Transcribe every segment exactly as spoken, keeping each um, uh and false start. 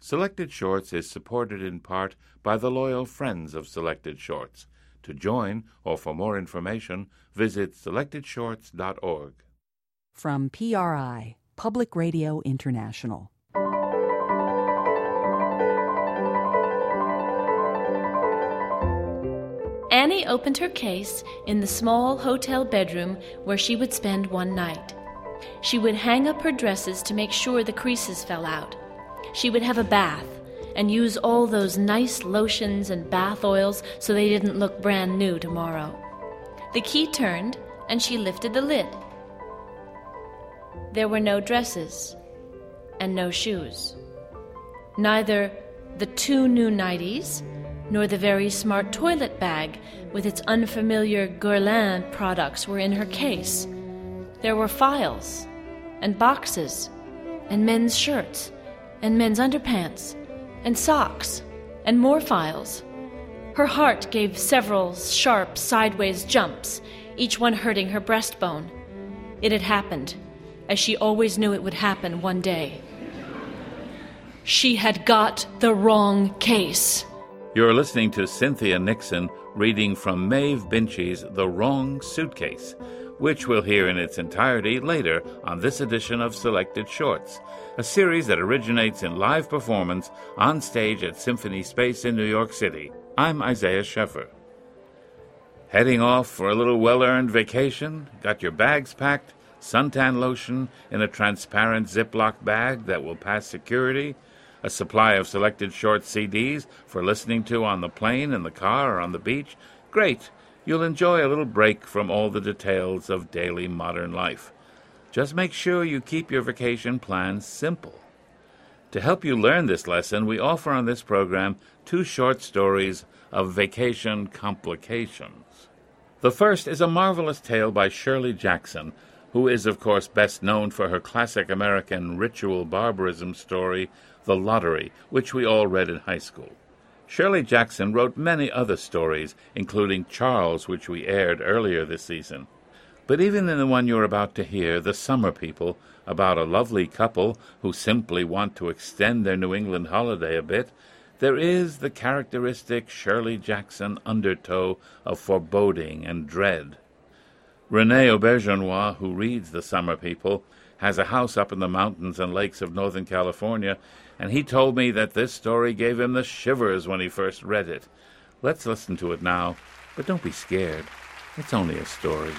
Selected Shorts is supported in part by the loyal friends of Selected Shorts. To join or for more information, visit selected shorts dot org. From P R I, Public Radio International. Annie opened her case in the small hotel bedroom where she would spend one night. She would hang up her dresses to make sure the creases fell out. She would have a bath and use all those nice lotions and bath oils so they didn't look brand new tomorrow. The key turned and she lifted the lid. There were no dresses and no shoes. Neither the two new nighties nor the very smart toilet bag with its unfamiliar Guerlain products were in her case. There were files and boxes and men's shirts and men's underpants and socks and more files. Her heart gave several sharp sideways jumps, each one hurting her breastbone. It had happened, as she always knew it would happen one day. She had got the wrong case. You're listening to Cynthia Nixon reading from Maeve Binchy's The Wrong Suitcase, which we'll hear in its entirety later on this edition of Selected Shorts, a series that originates in live performance on stage at Symphony Space in New York City. I'm Isaiah Sheffer. Heading off for a little well-earned vacation? Got your bags packed? Suntan lotion in a transparent Ziploc bag that will pass security? A supply of Selected Short C Ds for listening to on the plane, in the car, or on the beach? Great! You'll enjoy a little break from all the details of daily modern life. Just make sure you keep your vacation plans simple. To help you learn this lesson, we offer on this program two short stories of vacation complications. The first is a marvelous tale by Shirley Jackson, who is, of course, best known for her classic American ritual barbarism story, The Lottery, which we all read in high school. Shirley Jackson wrote many other stories, including Charles, which we aired earlier this season. But even in the one you're about to hear, The Summer People, about a lovely couple who simply want to extend their New England holiday a bit, there is the characteristic Shirley Jackson undertow of foreboding and dread. René Auberjonois, who reads The Summer People, has a house up in the mountains and lakes of Northern California, and he told me that this story gave him the shivers when he first read it. Let's listen to it now, but don't be scared. It's only a story.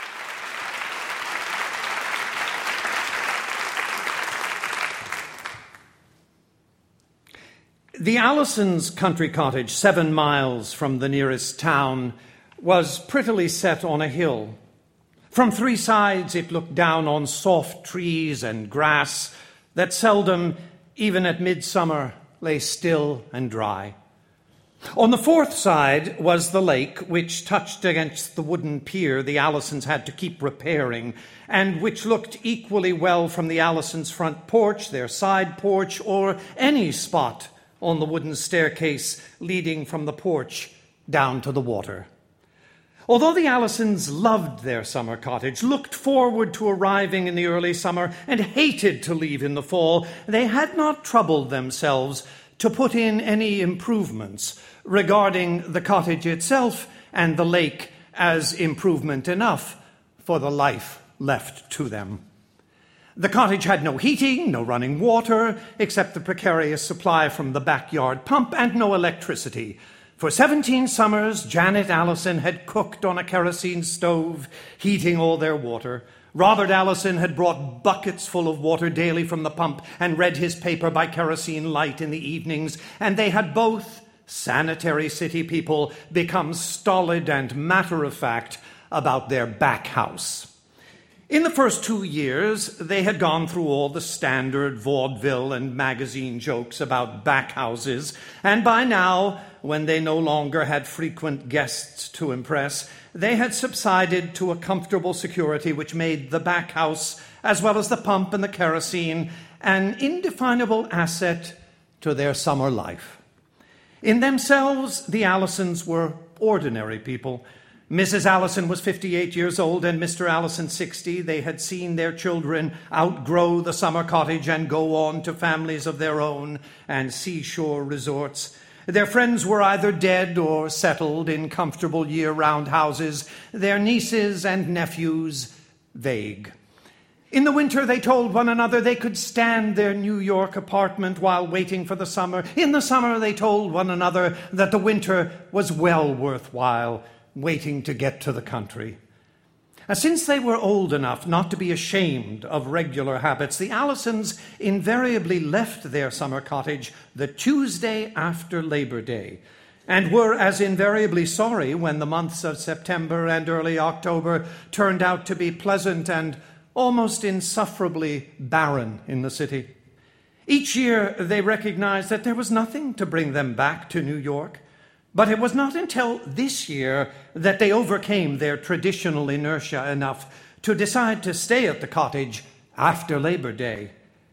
The Allisons' country cottage, seven miles from the nearest town, was prettily set on a hill. From three sides it looked down on soft trees and grass that seldom, even at midsummer, lay still and dry. On the fourth side was the lake, which touched against the wooden pier the Allisons had to keep repairing, and which looked equally well from the Allisons' front porch, their side porch, or any spot on the wooden staircase leading from the porch down to the water. Although the Allisons loved their summer cottage, looked forward to arriving in the early summer, and hated to leave in the fall, they had not troubled themselves to put in any improvements regarding the cottage itself and the lake as improvement enough for the life left to them. The cottage had no heating, no running water, except the precarious supply from the backyard pump, and no electricity. For seventeen summers, Janet Allison had cooked on a kerosene stove, heating all their water. Robert Allison had brought buckets full of water daily from the pump and read his paper by kerosene light in the evenings, and they had both, sanitary city people, become stolid and matter-of-fact about their back house. In the first two years, they had gone through all the standard vaudeville and magazine jokes about back houses, and by now, when they no longer had frequent guests to impress, they had subsided to a comfortable security which made the back house, as well as the pump and the kerosene, an indefinable asset to their summer life. In themselves, the Allisons were ordinary people, Missus Allison was fifty-eight years old and Mister Allison sixty. They had seen their children outgrow the summer cottage and go on to families of their own and seashore resorts. Their friends were either dead or settled in comfortable year-round houses, their nieces and nephews vague. In the winter, they told one another they could stand their New York apartment while waiting for the summer. In the summer, they told one another that the winter was well worthwhile waiting to get to the country. Since they were old enough not to be ashamed of regular habits, the Allisons invariably left their summer cottage the Tuesday after Labor Day, and were as invariably sorry when the months of September and early October turned out to be pleasant and almost insufferably barren in the city. Each year they recognized that there was nothing to bring them back to New York. But it was not until this year that they overcame their traditional inertia enough to decide to stay at the cottage after Labor Day.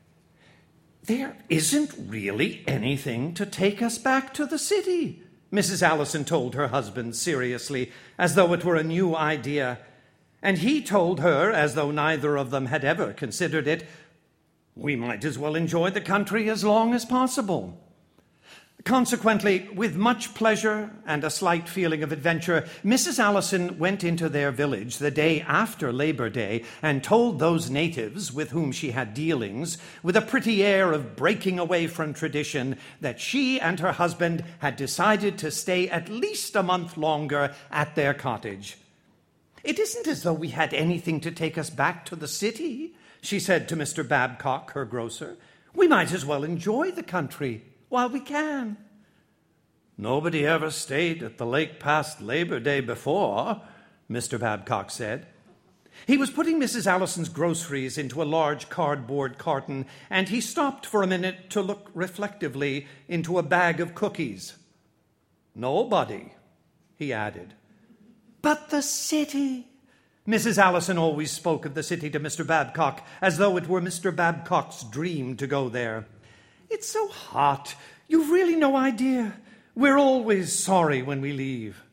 "There isn't really anything to take us back to the city," Missus Allison told her husband seriously, as though it were a new idea. And he told her, as though neither of them had ever considered it, "We might as well enjoy the country as long as possible." Consequently, with much pleasure and a slight feeling of adventure, Missus Allison went into their village the day after Labor Day and told those natives with whom she had dealings, with a pretty air of breaking away from tradition, that she and her husband had decided to stay at least a month longer at their cottage. "It isn't as though we had anything to take us back to the city," she said to Mister Babcock, her grocer. "We might as well enjoy the country while we can." "Nobody ever stayed at the lake past Labor Day before," Mister Babcock said. He was putting Missus Allison's groceries into a large cardboard carton, and he stopped for a minute to look reflectively into a bag of cookies. "Nobody," he added. "But the city." Missus Allison always spoke of the city to Mister Babcock as though it were Mister Babcock's dream to go there. "It's so hot. You've really no idea. We're always sorry when we leave."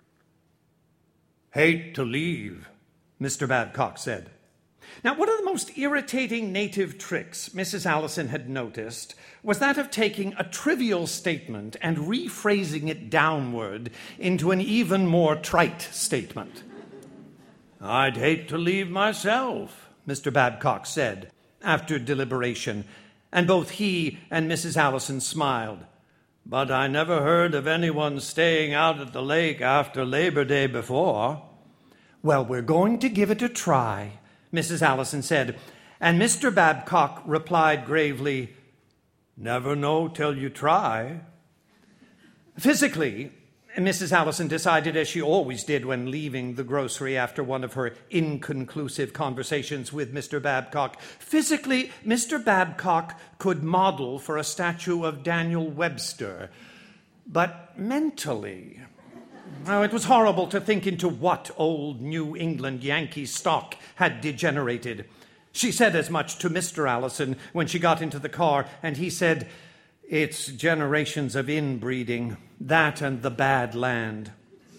"Hate to leave," Mister Babcock said. Now, one of the most irritating native tricks Missus Allison had noticed was that of taking a trivial statement and rephrasing it downward into an even more trite statement. "I'd hate to leave myself," Mister Babcock said, after deliberation, and both he and Missus Allison smiled. "But I never heard of anyone staying out at the lake after Labor Day before." "Well, we're going to give it a try," Missus Allison said, and Mister Babcock replied gravely, "Never know till you try." Physically, Missus Allison decided, as she always did when leaving the grocery after one of her inconclusive conversations with Mister Babcock, physically, Mister Babcock could model for a statue of Daniel Webster. But mentally, oh, it was horrible to think into what old New England Yankee stock had degenerated. She said as much to Mister Allison when she got into the car, and he said, "It's generations of inbreeding, that and the bad land."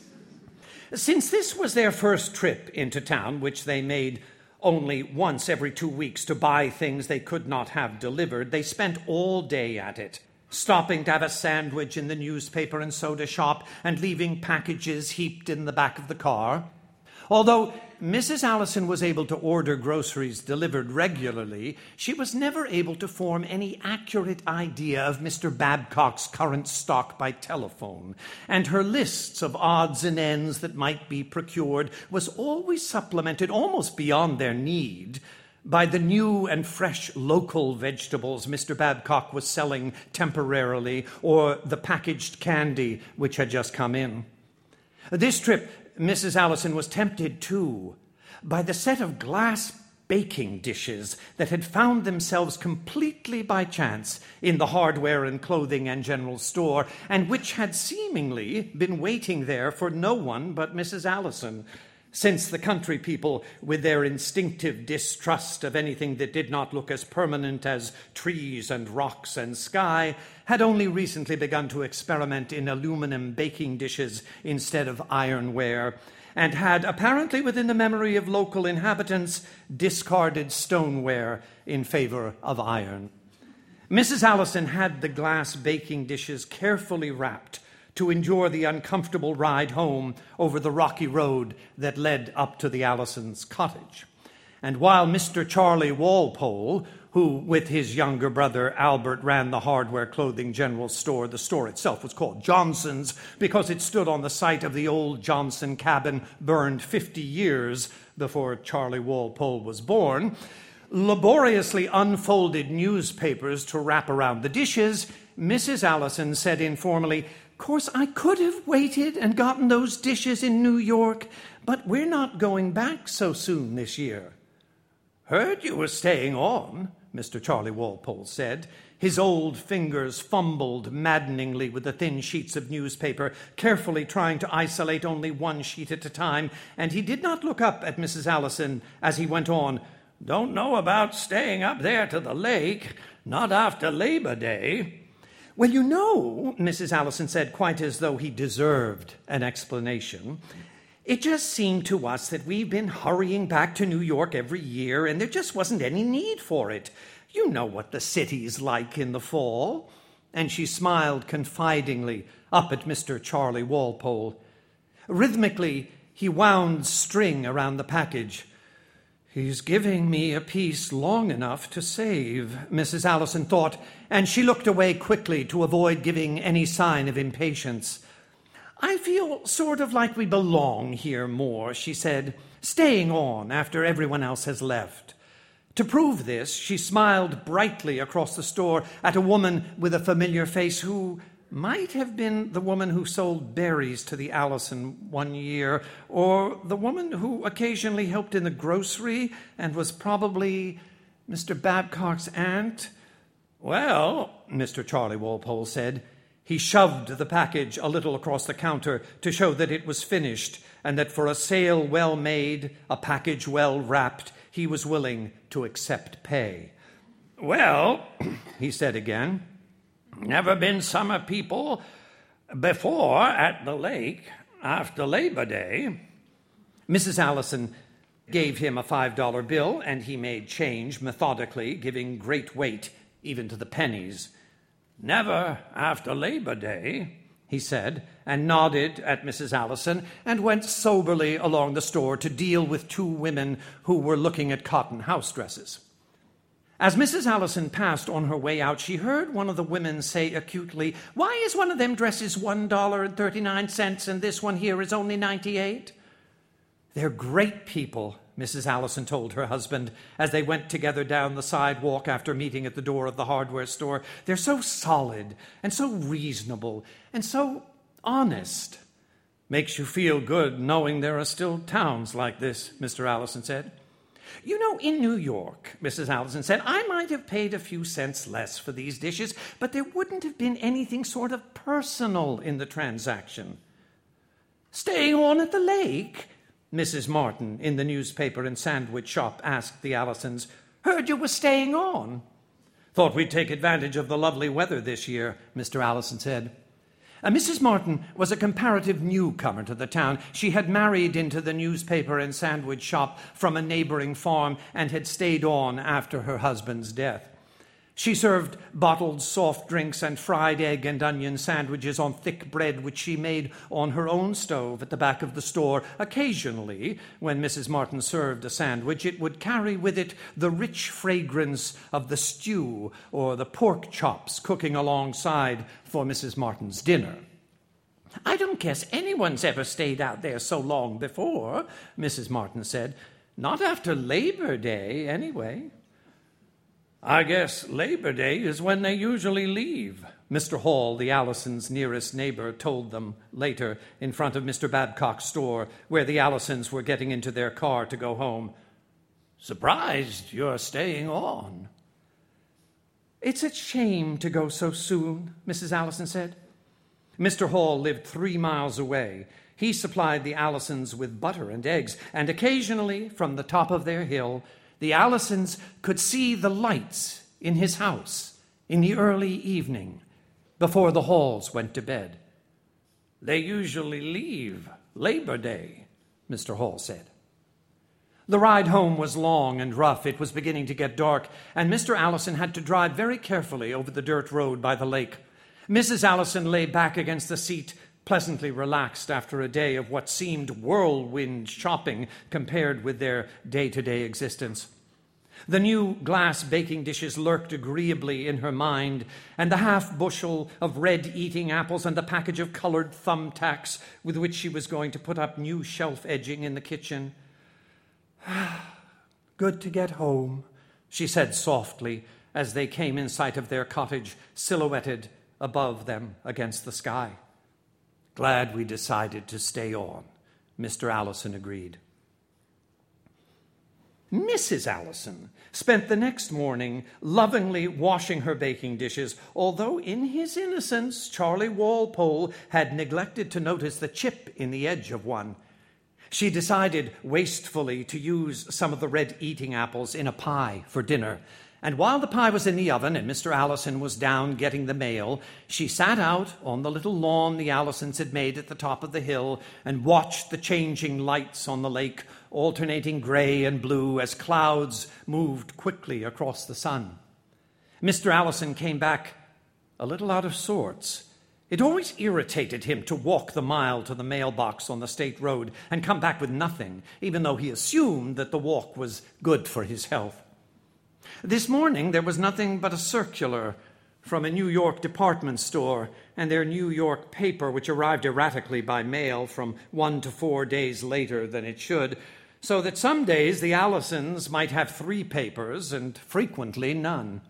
Since this was their first trip into town, which they made only once every two weeks to buy things they could not have delivered, they spent all day at it, stopping to have a sandwich in the newspaper and soda shop and leaving packages heaped in the back of the car. Although Missus Allison was able to order groceries delivered regularly, she was never able to form any accurate idea of Mister Babcock's current stock by telephone, and her lists of odds and ends that might be procured was always supplemented, almost beyond their need, by the new and fresh local vegetables Mister Babcock was selling temporarily, or the packaged candy which had just come in. This trip, Missus Allison was tempted, too, by the set of glass baking dishes that had found themselves completely by chance in the hardware and clothing and general store, and which had seemingly been waiting there for no one but Missus Allison, since the country people, with their instinctive distrust of anything that did not look as permanent as trees and rocks and sky, had only recently begun to experiment in aluminum baking dishes instead of ironware, and had, apparently within the memory of local inhabitants, discarded stoneware in favor of iron. Missus Allison had the glass baking dishes carefully wrapped to endure the uncomfortable ride home over the rocky road that led up to the Allisons' cottage. And while Mister Charlie Walpole, who with his younger brother Albert ran the hardware clothing general store, the store itself was called Johnson's because it stood on the site of the old Johnson cabin burned fifty years before Charlie Walpole was born, laboriously unfolded newspapers to wrap around the dishes, Missus Allison said informally, "Course I could have waited and gotten those dishes in New York, but we're not going back so soon this year." "Heard you were staying on," Mister Charlie Walpole said. His old fingers fumbled maddeningly with the thin sheets of newspaper, carefully trying to isolate only one sheet at a time, and he did not look up at Missus Allison as he went on. "Don't know about staying up there to the lake, not after Labor Day." "Well, you know," Missus Allison said, quite as though he deserved an explanation, "it just seemed to us that we've been hurrying back to New York every year, and there just wasn't any need for it. You know what the city's like in the fall." And she smiled confidingly up at Mister Charlie Walpole. Rhythmically, he wound string around the package. "He's giving me a piece long enough to save," Missus Allison thought, and she looked away quickly to avoid giving any sign of impatience. "I feel sort of like we belong here more," she said, "staying on after everyone else has left." To prove this, she smiled brightly across the store at a woman with a familiar face who might have been the woman who sold berries to the Allison one year, or the woman who occasionally helped in the grocery and was probably Mister Babcock's aunt. "Well," Mister Charlie Walpole said. He shoved the package a little across the counter to show that it was finished and that for a sale well made, a package well wrapped, he was willing to accept pay. "Well," he said again, "never been summer people before at the lake after Labor Day." Missus Allison gave him a five dollar bill, and he made change methodically, giving great weight even to the pennies. "Never after Labor Day," he said, and nodded at Missus Allison, and went soberly along the store to deal with two women who were looking at cotton house dresses. As Missus Allison passed on her way out, she heard one of the women say acutely, "Why is one of them dresses one dollar and thirty-nine cents and this one here is only ninety-eight? "They're great people," Missus Allison told her husband as they went together down the sidewalk after meeting at the door of the hardware store. "They're so solid and so reasonable and so honest." "Makes you feel good knowing there are still towns like this," Mister Allison said. "You know, in New York," Missus Allison said, "I might have paid a few cents less for these dishes, but there wouldn't have been anything sort of personal in the transaction." "Staying on at the lake?" Missus Martin, in the newspaper and sandwich shop, asked the Allisons. "Heard you were staying on." "Thought we'd take advantage of the lovely weather this year," Mister Allison said. Uh, Missus Martin was a comparative newcomer to the town. She had married into the newspaper and sandwich shop from a neighboring farm and had stayed on after her husband's death. She served bottled soft drinks and fried egg and onion sandwiches on thick bread, which she made on her own stove at the back of the store. Occasionally, when Missus Martin served a sandwich, it would carry with it the rich fragrance of the stew or the pork chops cooking alongside for Missus Martin's dinner. "I don't guess anyone's ever stayed out there so long before," Missus Martin said. "Not after Labor Day, anyway." "I guess Labor Day is when they usually leave," Mister Hall, the Allisons' nearest neighbor, told them later in front of Mister Babcock's store, where the Allisons were getting into their car to go home. "Surprised you're staying on." "It's a shame to go so soon," Missus Allison said. Mister Hall lived three miles away. He supplied the Allisons with butter and eggs, and occasionally, from the top of their hill, the Allisons could see the lights in his house in the early evening before the Halls went to bed. "They usually leave Labor Day," Mister Hall said. The ride home was long and rough. It was beginning to get dark, and Mister Allison had to drive very carefully over the dirt road by the lake. Missus Allison lay back against the seat, pleasantly relaxed after a day of what seemed whirlwind shopping compared with their day-to-day existence. The new glass baking dishes lurked agreeably in her mind, and the half-bushel of red-eating apples and the package of colored thumbtacks with which she was going to put up new shelf edging in the kitchen. "Good to get home," she said softly as they came in sight of their cottage, silhouetted above them against the sky. "Glad we decided to stay on," Mister Allison agreed. Missus Allison spent the next morning lovingly washing her baking dishes, although in his innocence Charlie Walpole had neglected to notice the chip in the edge of one. She decided wastefully to use some of the red eating apples in a pie for dinner, and while the pie was in the oven and Mister Allison was down getting the mail, she sat out on the little lawn the Allisons had made at the top of the hill and watched the changing lights on the lake, alternating gray and blue as clouds moved quickly across the sun. Mister Allison came back a little out of sorts. It always irritated him to walk the mile to the mailbox on the state road and come back with nothing, even though he assumed that the walk was good for his health. This morning there was nothing but a circular from a New York department store and their New York paper, which arrived erratically by mail from one to four days later than it should, so that some days the Allisons might have three papers and frequently none.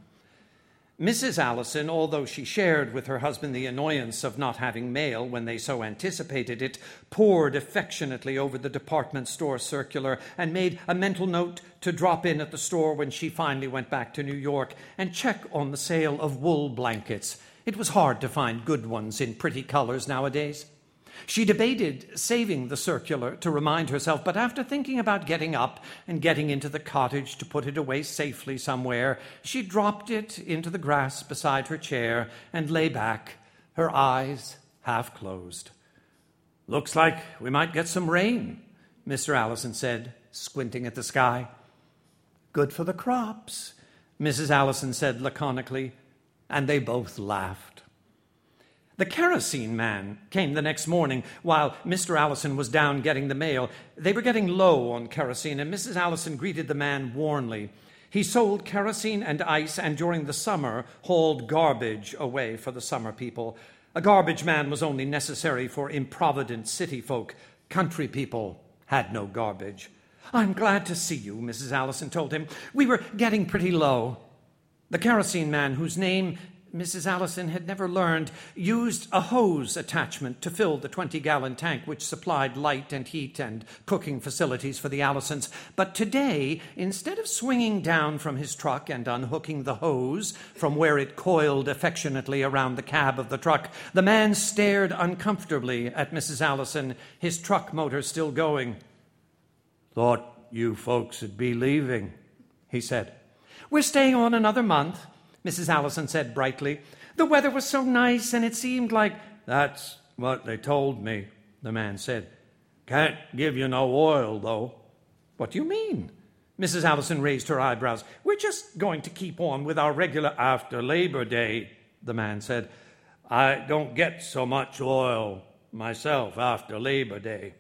Missus Allison, although she shared with her husband the annoyance of not having mail when they so anticipated it, pored affectionately over the department store circular and made a mental note to drop in at the store when she finally went back to New York and check on the sale of wool blankets. It was hard to find good ones in pretty colors nowadays. She debated saving the circular to remind herself, but after thinking about getting up and getting into the cottage to put it away safely somewhere, she dropped it into the grass beside her chair and lay back, her eyes half closed. "Looks like we might get some rain," Mister Allison said, squinting at the sky. "Good for the crops," Missus Allison said laconically, and they both laughed. The kerosene man came the next morning while Mister Allison was down getting the mail. They were getting low on kerosene, and Missus Allison greeted the man warmly. He sold kerosene and ice, and during the summer hauled garbage away for the summer people. A garbage man was only necessary for improvident city folk. Country people had no garbage. "I'm glad to see you," Missus Allison told him. "We were getting pretty low." The kerosene man, whose name Missus Allison had never learned, used a hose attachment to fill the twenty-gallon tank which supplied light and heat and cooking facilities for the Allisons. But today, instead of swinging down from his truck and unhooking the hose from where it coiled affectionately around the cab of the truck, the man stared uncomfortably at Missus Allison, his truck motor still going. "Thought you folks would be leaving," he said. "We're staying on another month," Missus Allison said brightly. "The weather was so nice, and it seemed like—" "That's what they told me," the man said. "Can't give you no oil, though." "What do you mean?" Missus Allison raised her eyebrows. "We're just going to keep on with our regular—" "After Labor Day," the man said. "I don't get so much oil myself after Labor Day."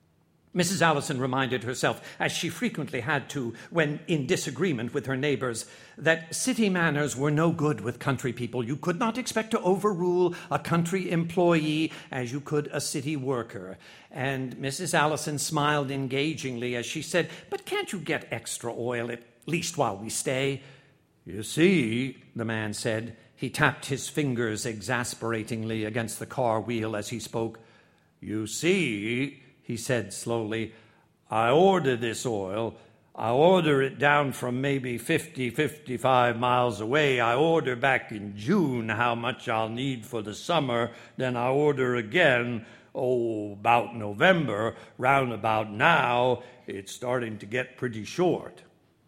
Missus Allison reminded herself, as she frequently had to when in disagreement with her neighbors, that city manners were no good with country people. You could not expect to overrule a country employee as you could a city worker. And Missus Allison smiled engagingly as she said, "But can't you get extra oil, at least while we stay?" "You see," the man said. He tapped his fingers exasperatingly against the car wheel as he spoke. "You see," he said slowly, "I order this oil. I order it down from maybe fifty, fifty-five miles away. I order back in June how much I'll need for the summer. Then I order again, oh, about November. Round about now, it's starting to get pretty short."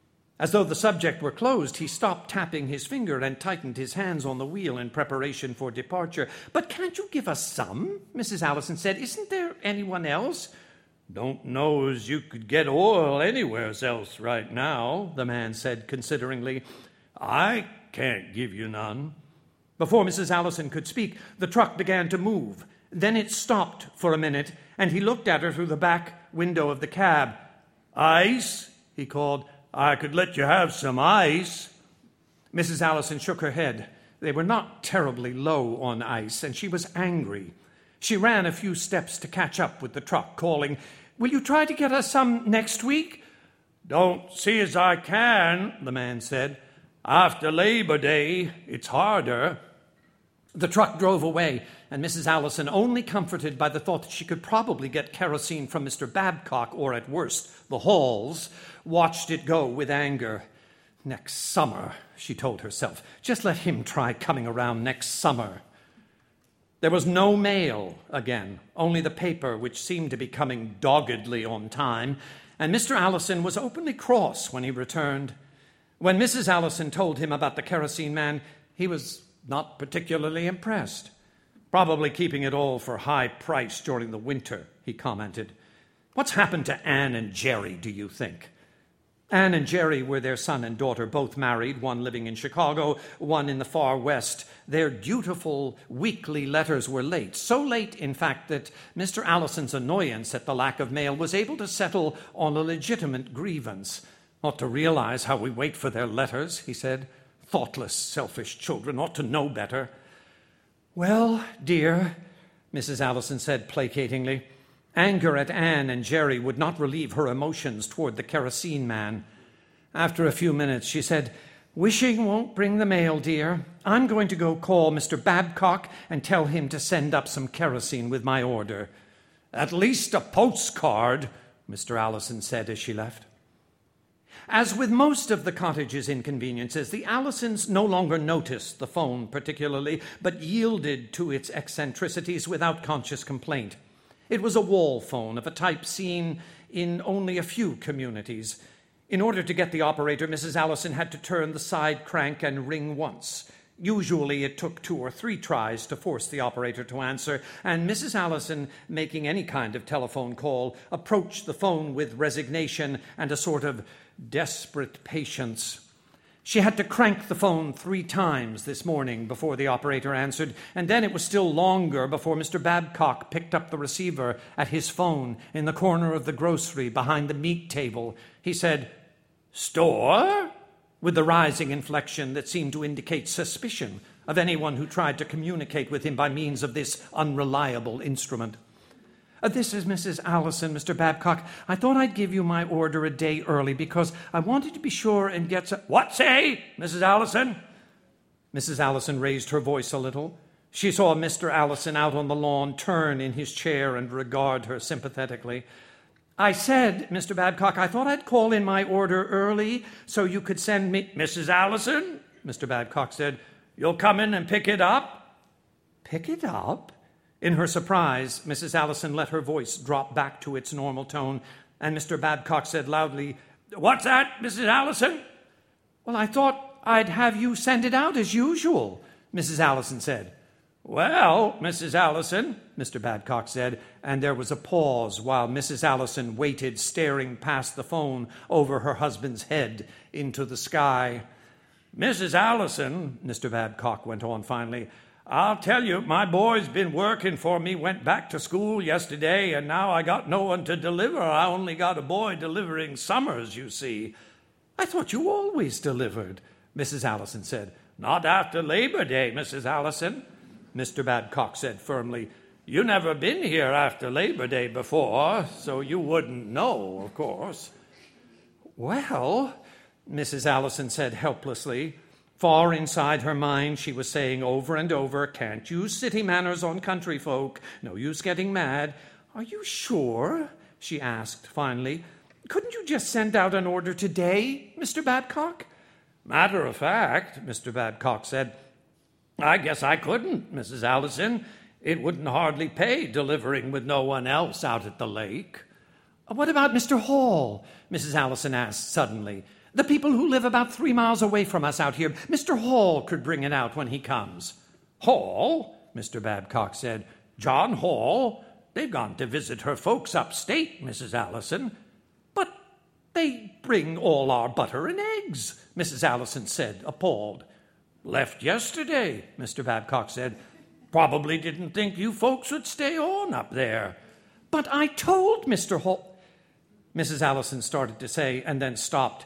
As though the subject were closed, he stopped tapping his finger and tightened his hands on the wheel in preparation for departure. "But can't you give us some?" Missus Allison said. "Isn't there anyone else?" "Don't know as you could get oil anywhere else right now," the man said consideringly. "I can't give you none." Before Missus Allison could speak, the truck began to move. Then it stopped for a minute, and he looked at her through the back window of the cab. "Ice?" he called. "I could let you have some ice." Missus Allison shook her head. They were not terribly low on ice, and she was angry. She ran a few steps to catch up with the truck, calling, "Will you try to get us some next week?" "Don't see as I can," the man said. "After Labor Day, it's harder." The truck drove away, and Missus Allison, only comforted by the thought that she could probably get kerosene from Mister Babcock, or at worst, the Halls, watched it go with anger. Next summer, she told herself. Just let him try coming around next summer. There was no mail again, only the paper, which seemed to be coming doggedly on time, and Mister Allison was openly cross when he returned. When Missus Allison told him about the kerosene man, he was not particularly impressed. "Probably keeping it all for high price during the winter," he commented. "What's happened to Anne and Jerry, do you think?" Anne and Jerry were their son and daughter, both married, one living in Chicago, one in the far west. Their dutiful weekly letters were late, so late, in fact, that Mister Allison's annoyance at the lack of mail was able to settle on a legitimate grievance. "Ought to realize how we wait for their letters," he said. "Thoughtless, selfish children ought to know better." "Well, dear," Missus Allison said placatingly, anger at Anne and Jerry would not relieve her emotions toward the kerosene man. After a few minutes, she said, "Wishing won't bring the mail, dear. I'm going to go call Mister Babcock and tell him to send up some kerosene with my order." "At least a postcard," Mister Allison said as she left. As with most of the cottage's inconveniences, the Allisons no longer noticed the phone particularly, but yielded to its eccentricities without conscious complaint. It was a wall phone of a type seen in only a few communities. In order to get the operator, Missus Allison had to turn the side crank and ring once. Usually it took two or three tries to force the operator to answer, and Missus Allison, making any kind of telephone call, approached the phone with resignation and a sort of desperate patience. She had to crank the phone three times this morning before the operator answered, and then it was still longer before Mister Babcock picked up the receiver at his phone in the corner of the grocery behind the meat table. He said, "Store?" with the rising inflection that seemed to indicate suspicion of anyone who tried to communicate with him by means of this unreliable instrument. Uh, this is Missus Allison, Mister Babcock. I thought I'd give you my order a day early because I wanted to be sure and get some... "What say, Missus Allison?" Missus Allison raised her voice a little. She saw Mister Allison out on the lawn turn in his chair and regard her sympathetically. "I said, Mister Babcock, I thought I'd call in my order early so you could send me..." "Missus Allison," Mister Babcock said, "you'll come in and pick it up?" "Pick it up?" In her surprise, Missus Allison let her voice drop back to its normal tone, and Mister Babcock said loudly, "What's that, Missus Allison?" "Well, I thought I'd have you send it out as usual," Missus Allison said. "Well, Missus Allison," Mister Babcock said, and there was a pause while Missus Allison waited, staring past the phone over her husband's head into the sky. "Missus Allison," Mister Babcock went on finally, "I'll tell you, my boy's been working for me, went back to school yesterday, and now I got no one to deliver. I only got a boy delivering summers, you see." "I thought you always delivered," Missus Allison said. "Not after Labor Day, Missus Allison," Mister Babcock said firmly. "You never been here after Labor Day before, so you wouldn't know, of course." "Well," Missus Allison said helplessly. Far inside her mind, she was saying over and over, "Can't use city manners on country folk. No use getting mad." "Are you sure?" she asked finally. "Couldn't you just send out an order today, Mister Babcock?" "Matter of fact," Mister Babcock said, "I guess I couldn't, Missus Allison. It wouldn't hardly pay delivering with no one else out at the lake." "What about Mister Hall?" Missus Allison asked suddenly. "The people who live about three miles away from us out here. Mister Hall could bring it out when he comes." "Hall?" Mister Babcock said. "John Hall? they've gone to visit her folks upstate, Missus Allison. But they bring all our butter and eggs, Missus Allison said, appalled. Left yesterday, Mister Babcock said. Probably didn't think you folks would stay on up there. But I told Mister Hall... Missus Allison started to say and then stopped.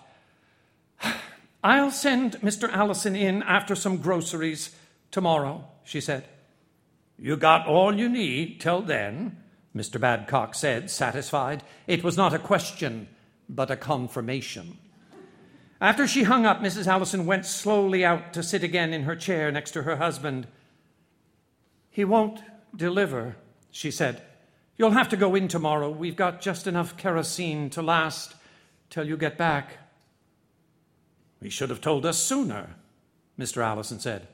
I'll send Mister Allison in after some groceries tomorrow, she said. You got all you need till then, Mister Babcock said, satisfied. It was not a question, but a confirmation. After she hung up, Missus Allison went slowly out to sit again in her chair next to her husband. He won't deliver, she said. You'll have to go in tomorrow. We've got just enough kerosene to last till you get back. He should have told us sooner, Mister Allison said.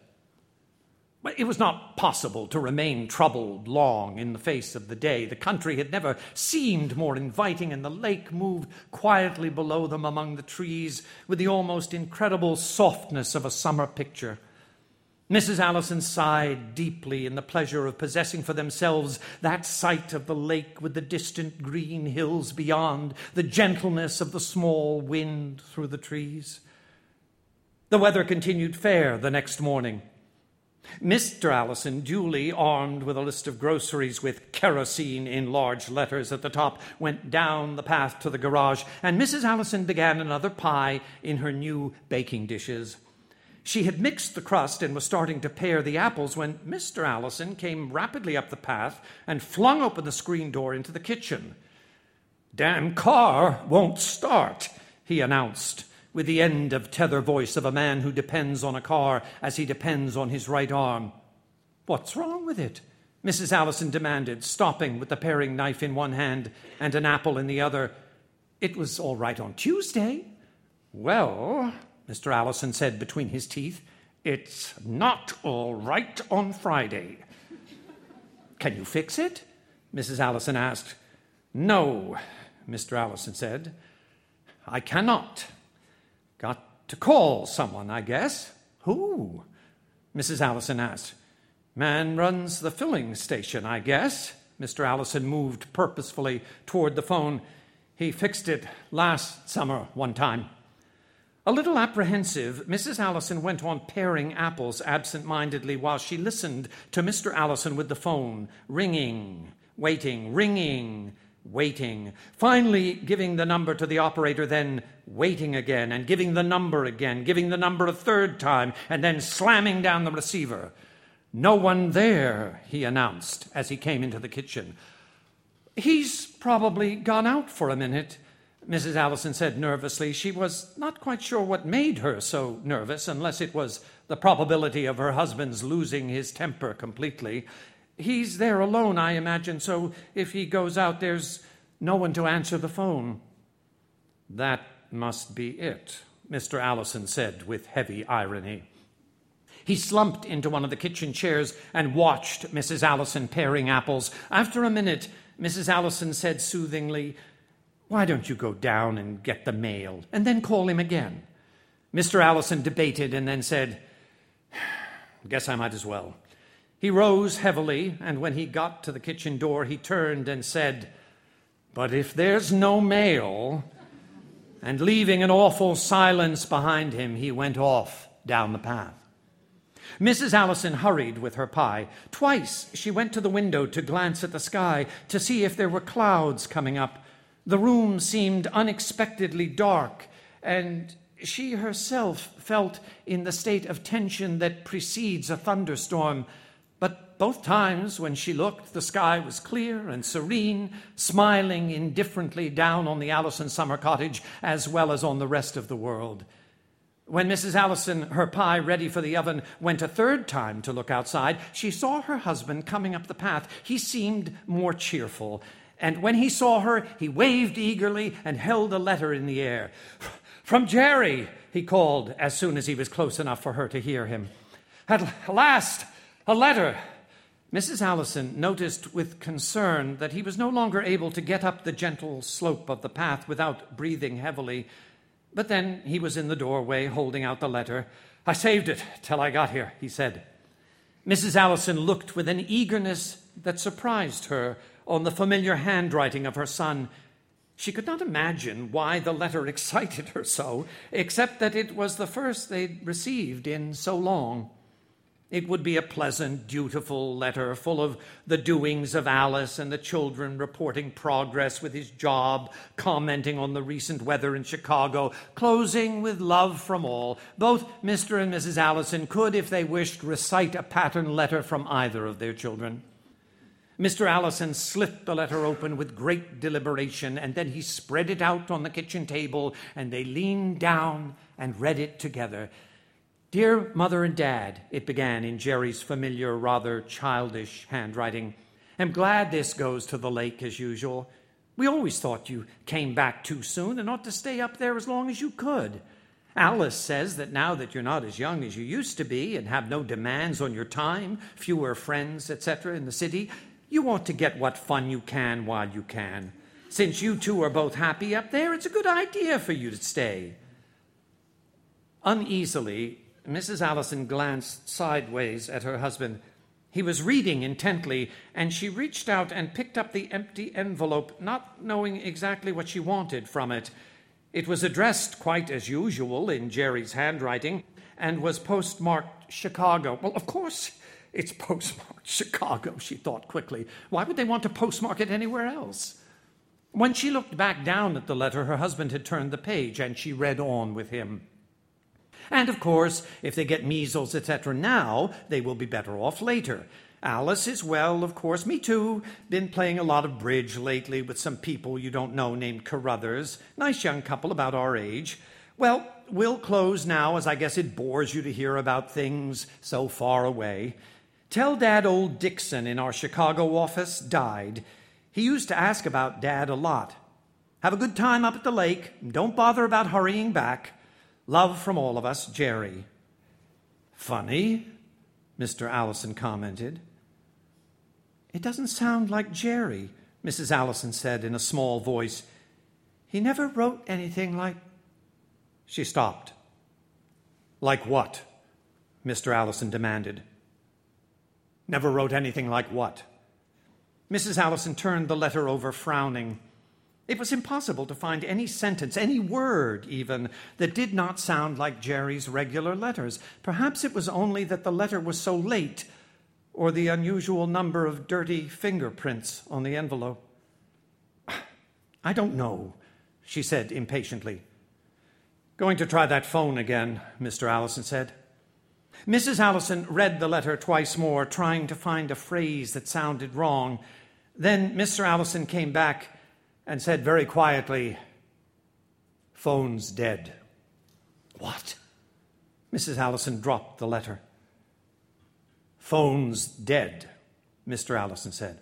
But it was not possible to remain troubled long in the face of the day. The country had never seemed more inviting, and the lake moved quietly below them among the trees with the almost incredible softness of a summer picture. Missus Allison sighed deeply in the pleasure of possessing for themselves that sight of the lake with the distant green hills beyond, the gentleness of the small wind through the trees. The weather continued fair the next morning. Mister Allison, duly armed with a list of groceries with kerosene in large letters at the top, went down the path to the garage, and Missus Allison began another pie in her new baking dishes. She had mixed the crust and was starting to pare the apples when Mister Allison came rapidly up the path and flung open the screen door into the kitchen. Damn car won't start, he announced, with the end of tether voice of a man who depends on a car as he depends on his right arm. What's wrong with it? Missus Allison demanded, stopping with the paring knife in one hand and an apple in the other. It was all right on Tuesday. Well, Mister Allison said between his teeth, it's not all right on Friday. Can you fix it? Missus Allison asked. No, Mister Allison said. I cannot. Got to call someone, I guess. Who? Missus Allison asked. Man runs the filling station, I guess. Mister Allison moved purposefully toward the phone. He fixed it last summer one time. A little apprehensive, Missus Allison went on paring apples absent-mindedly while she listened to Mister Allison with the phone, ringing, waiting, ringing, waiting, finally giving the number to the operator, then waiting again, and giving the number again, giving the number a third time, and then slamming down the receiver. No one there, he announced as he came into the kitchen. He's probably gone out for a minute, Missus Allison said nervously. She was not quite sure what made her so nervous, unless it was the probability of her husband's losing his temper completely. He's there alone, I imagine, so if he goes out, there's no one to answer the phone. That must be it, Mister Allison said with heavy irony. He slumped into one of the kitchen chairs and watched Missus Allison paring apples. After a minute, Missus Allison said soothingly, Why don't you go down and get the mail, and then call him again? Mister Allison debated and then said, Guess I might as well. He rose heavily, and when he got to the kitchen door, he turned and said, But if there's no mail, and leaving an awful silence behind him, he went off down the path. Missus Allison hurried with her pie. Twice she went to the window to glance at the sky, to see if there were clouds coming up. The room seemed unexpectedly dark, and she herself felt in the state of tension that precedes a thunderstorm. But both times when she looked, the sky was clear and serene, smiling indifferently down on the Allison summer cottage as well as on the rest of the world. When Missus Allison, her pie ready for the oven, went a third time to look outside, she saw her husband coming up the path. He seemed more cheerful, and when he saw her, he waved eagerly and held a letter in the air. From Jerry, he called as soon as he was close enough for her to hear him. At last, a letter. Missus Allison noticed with concern that he was no longer able to get up the gentle slope of the path without breathing heavily. But then he was in the doorway holding out the letter. I saved it till I got here, he said. Missus Allison looked with an eagerness that surprised her, on the familiar handwriting of her son. She could not imagine why the letter excited her so, except that it was the first they'd received in so long. It would be a pleasant, dutiful letter full of the doings of Alice and the children, reporting progress with his job, commenting on the recent weather in Chicago, closing with love from all. Both Mister and Missus Allison could, if they wished, recite a pattern letter from either of their children. Mister Allison slit the letter open with great deliberation, and then he spread it out on the kitchen table, and they leaned down and read it together. "Dear Mother and Dad," it began in Jerry's familiar, rather childish handwriting. "I'm glad this goes to the lake as usual. We always thought you came back too soon and ought to stay up there as long as you could. Alice says that now that you're not as young as you used to be and have no demands on your time, fewer friends, et cetera in the city, you ought to get what fun you can while you can. Since you two are both happy up there, it's a good idea for you to stay." Uneasily, Missus Allison glanced sideways at her husband. He was reading intently, and she reached out and picked up the empty envelope, not knowing exactly what she wanted from it. It was addressed quite as usual in Jerry's handwriting and was postmarked Chicago. Well, of course it's postmarked Chicago, she thought quickly. Why would they want to postmark it anywhere else? When she looked back down at the letter, her husband had turned the page, and she read on with him. "And, of course, if they get measles, et cetera now, they will be better off later. Alice is well, of course. Me too. Been playing a lot of bridge lately with some people you don't know named Carruthers. Nice young couple about our age. Well, we'll close now, as I guess it bores you to hear about things so far away. Tell Dad old Dixon in our Chicago office died. He used to ask about Dad a lot. Have a good time up at the lake. Don't bother about hurrying back. Love from all of us, Jerry." "Funny," Mister Allison commented. "It doesn't sound like Jerry," Missus Allison said in a small voice. "He never wrote anything like—" She stopped. "Like what?" Mister Allison demanded. "Never wrote anything like what?" Missus Allison turned the letter over, frowning. It was impossible to find any sentence, any word even, that did not sound like Jerry's regular letters. Perhaps it was only that the letter was so late, or the unusual number of dirty fingerprints on the envelope. "I don't know," she said impatiently. "Going to try that phone again," Mister Allison said. Missus Allison read the letter twice more, trying to find a phrase that sounded wrong. Then Mister Allison came back and said very quietly, "Phone's dead." "What?" Missus Allison dropped the letter. "Phone's dead," Mister Allison said.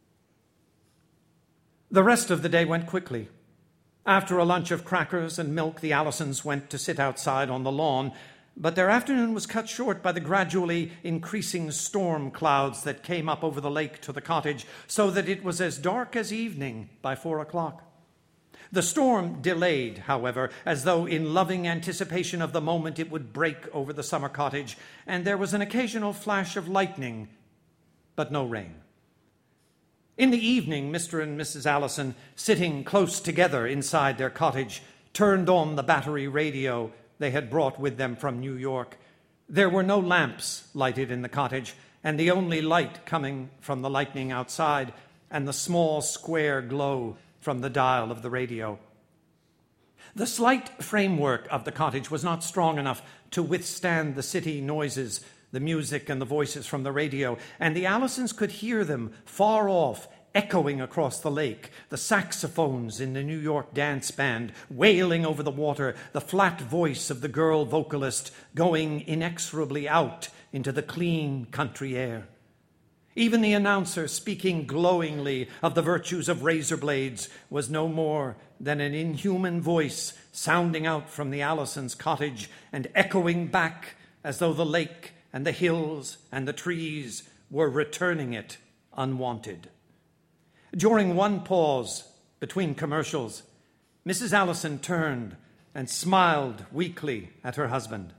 The rest of the day went quickly. After a lunch of crackers and milk, the Allisons went to sit outside on the lawn, but their afternoon was cut short by the gradually increasing storm clouds that came up over the lake to the cottage, so that it was as dark as evening by four o'clock. The storm delayed, however, as though in loving anticipation of the moment it would break over the summer cottage, and there was an occasional flash of lightning, but no rain. In the evening, Mister and Missus Allison, sitting close together inside their cottage, turned on the battery radio they had brought with them from New York. There were no lamps lighted in the cottage, and the only light coming from the lightning outside and the small square glow from the dial of the radio. The slight framework of the cottage was not strong enough to withstand the city noises, the music and the voices from the radio, and the Allisons could hear them far off, echoing across the lake, the saxophones in the New York dance band wailing over the water, the flat voice of the girl vocalist going inexorably out into the clean country air. Even the announcer, speaking glowingly of the virtues of razor blades, was no more than an inhuman voice sounding out from the Allisons' cottage and echoing back as though the lake and the hills and the trees were returning it unwanted. During one pause between commercials, Missus Allison turned and smiled weakly at her husband.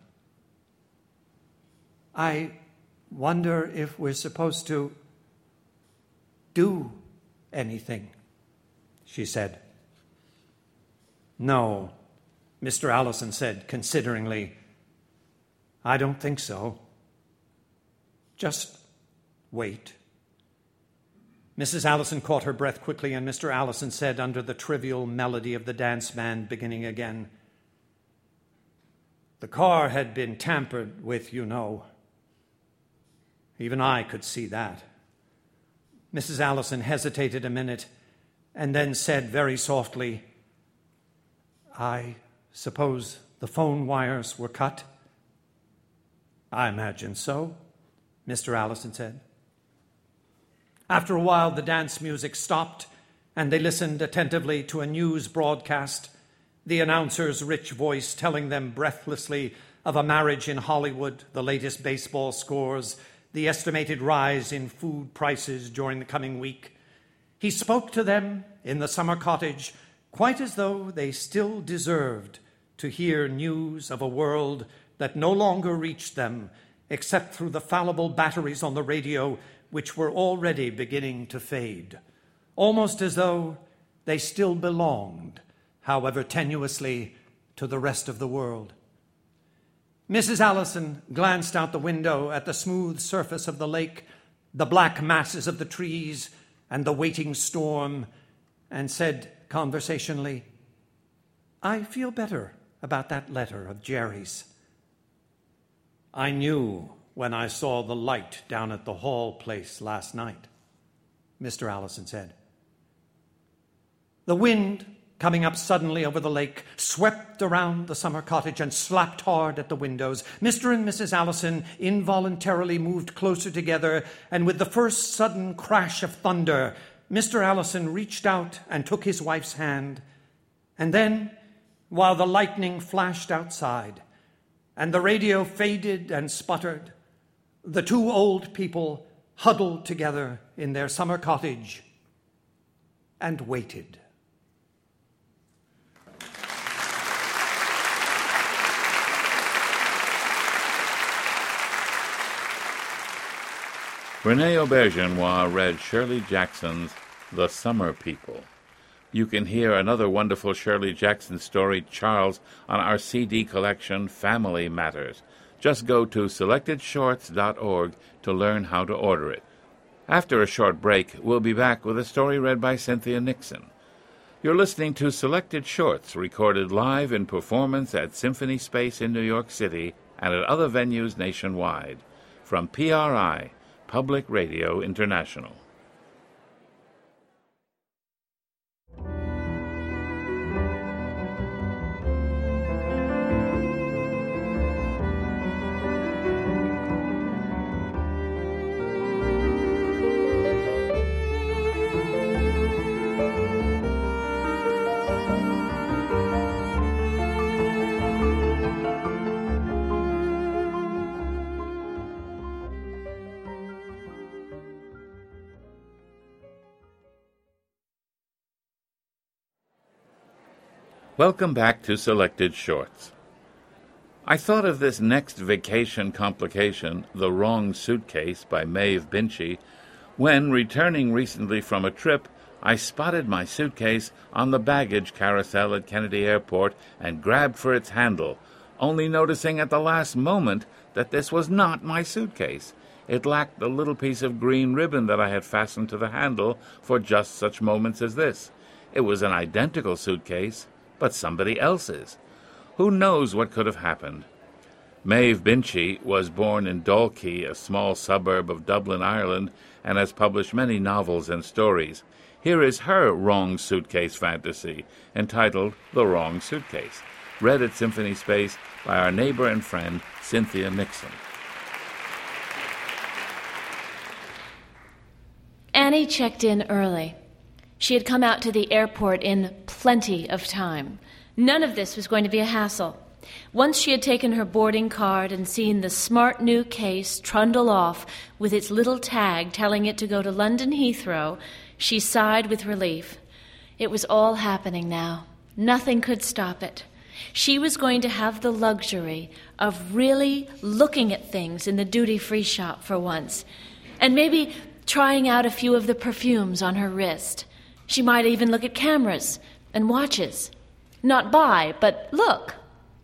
"I wonder if we're supposed to do anything, she said. No, Mister Allison said consideringly. I don't think so. Just wait. Missus Allison caught her breath quickly, and Mister Allison said, under the trivial melody of the dance band beginning again, the car had been tampered with, you know. Even I could see that. Missus Allison hesitated a minute and then said very softly, I suppose the phone wires were cut? I imagine so, Mister Allison said. After a while, the dance music stopped, and they listened attentively to a news broadcast, the announcer's rich voice telling them breathlessly of a marriage in Hollywood, the latest baseball scores, the estimated rise in food prices during the coming week. He spoke to them in the summer cottage quite as though they still deserved to hear news of a world that no longer reached them except through the fallible batteries on the radio, which were already beginning to fade, almost as though they still belonged, however tenuously, to the rest of the world. Missus Allison glanced out the window at the smooth surface of the lake, the black masses of the trees, and the waiting storm, and said conversationally, I feel better about that letter of Jerry's. I knew when I saw the light down at the Hall place last night, Mister Allison said. The wind, coming up suddenly over the lake, swept around the summer cottage and slapped hard at the windows. Mister and Missus Allison involuntarily moved closer together, and with the first sudden crash of thunder, Mister Allison reached out and took his wife's hand. And then, while the lightning flashed outside and the radio faded and sputtered, the two old people huddled together in their summer cottage and waited. Renee Auberjonois read Shirley Jackson's The Summer People. You can hear another wonderful Shirley Jackson story, Charles, on our C D collection, Family Matters. Just go to selected shorts dot org to learn how to order it. After a short break, we'll be back with a story read by Cynthia Nixon. You're listening to Selected Shorts, recorded live in performance at Symphony Space in New York City and at other venues nationwide. From P R I, Public Radio International. Welcome back to Selected Shorts. I thought of this next vacation complication, The Wrong Suitcase by Maeve Binchy, when, returning recently from a trip, I spotted my suitcase on the baggage carousel at Kennedy Airport and grabbed for its handle, only noticing at the last moment that this was not my suitcase. It lacked the little piece of green ribbon that I had fastened to the handle for just such moments as this. It was an identical suitcase, but somebody else's. Who knows what could have happened? Maeve Binchy was born in Dalkey, a small suburb of Dublin, Ireland, and has published many novels and stories. Here is her wrong suitcase fantasy, entitled The Wrong Suitcase, read at Symphony Space by our neighbor and friend, Cynthia Nixon. Annie checked in early. She had come out to the airport in plenty of time. None of this was going to be a hassle. Once she had taken her boarding card and seen the smart new case trundle off with its little tag telling it to go to London Heathrow, she sighed with relief. It was all happening now. Nothing could stop it. She was going to have the luxury of really looking at things in the duty-free shop for once, and maybe trying out a few of the perfumes on her wrist. She might even look at cameras and watches. Not buy, but look.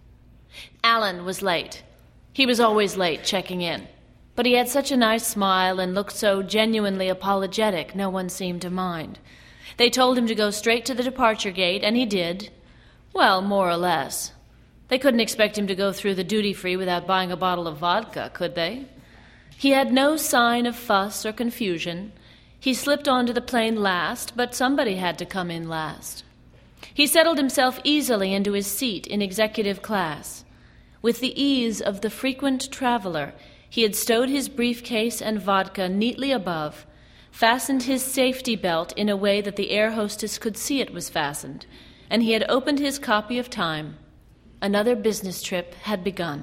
Alan was late. He was always late checking in. But he had such a nice smile and looked so genuinely apologetic, no one seemed to mind. They told him to go straight to the departure gate, and he did. Well, more or less. They couldn't expect him to go through the duty-free without buying a bottle of vodka, could they? He had no sign of fuss or confusion. He slipped onto the plane last, but somebody had to come in last. He settled himself easily into his seat in executive class. With the ease of the frequent traveler, he had stowed his briefcase and vodka neatly above, fastened his safety belt in a way that the air hostess could see it was fastened, and he had opened his copy of Time. Another business trip had begun.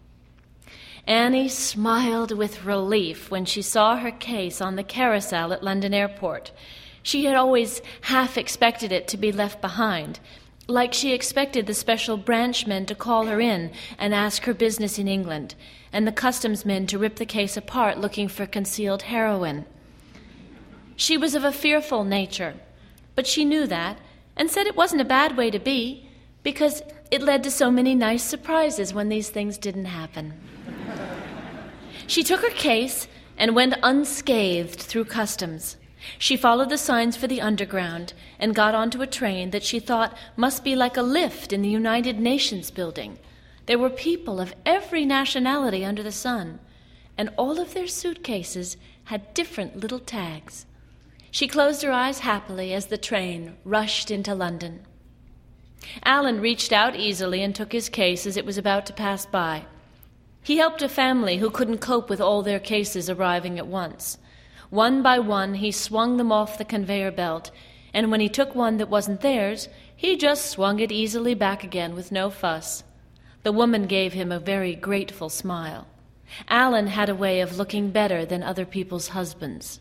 Annie smiled with relief when she saw her case on the carousel at London Airport. She had always half expected it to be left behind, like she expected the special branchmen to call her in and ask her business in England, and the customs men to rip the case apart looking for concealed heroin. She was of a fearful nature, but she knew that, and said it wasn't a bad way to be, because it led to so many nice surprises when these things didn't happen. She took her case and went unscathed through customs. She followed the signs for the underground and got onto a train that she thought must be like a lift in the United Nations building. There were people of every nationality under the sun, and all of their suitcases had different little tags. She closed her eyes happily as the train rushed into London. Alan reached out easily and took his case as it was about to pass by. He helped a family who couldn't cope with all their cases arriving at once. One by one, he swung them off the conveyor belt, and when he took one that wasn't theirs, he just swung it easily back again with no fuss. The woman gave him a very grateful smile. Alan had a way of looking better than other people's husbands.